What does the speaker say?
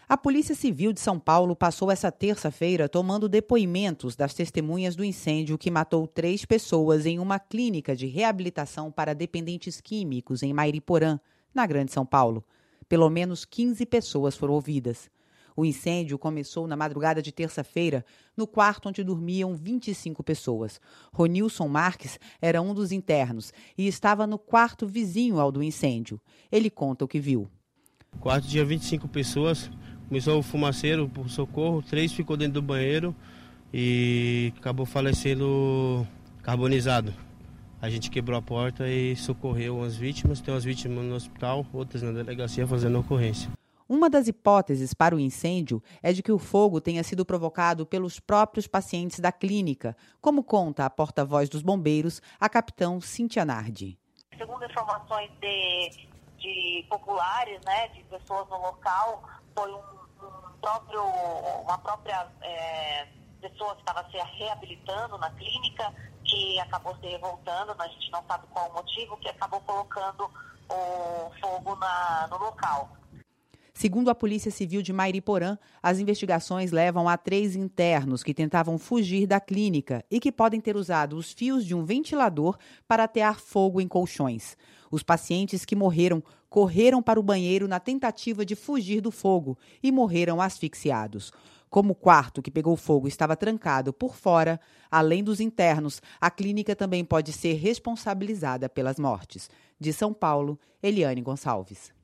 A Polícia Civil de São Paulo passou essa terça-feira tomando depoimentos das testemunhas do incêndio que matou 3 pessoas em uma clínica de reabilitação para dependentes químicos em Mairiporã, na Grande São Paulo. Pelo menos 15 pessoas foram ouvidas. O incêndio começou na madrugada de terça-feira, no quarto onde dormiam 25 pessoas. Ronilson Marques era um dos internos e estava no quarto vizinho ao do incêndio. Ele conta o que viu. Quarto tinha 25 pessoas, começou o fumaceiro por socorro, 3 ficou dentro do banheiro e acabou falecendo carbonizado. A gente quebrou a porta e socorreu as vítimas, tem umas vítimas no hospital, outras na delegacia fazendo ocorrência. Uma das hipóteses para o incêndio é de que o fogo tenha sido provocado pelos próprios pacientes da clínica, como conta a porta-voz dos bombeiros, a capitão Cíntia Nardi. Segundo informações de populares, né, de pessoas no local, foi uma própria pessoa que estava se reabilitando na clínica que acabou se revoltando, a gente não sabe qual o motivo, que acabou colocando o fogo no local. Segundo a Polícia Civil de Mairiporã, as investigações levam a 3 internos que tentavam fugir da clínica e que podem ter usado os fios de um ventilador para atear fogo em colchões. Os pacientes que morreram correram para o banheiro na tentativa de fugir do fogo e morreram asfixiados. Como o quarto que pegou fogo estava trancado por fora, além dos internos, a clínica também pode ser responsabilizada pelas mortes. De São Paulo, Eliane Gonçalves.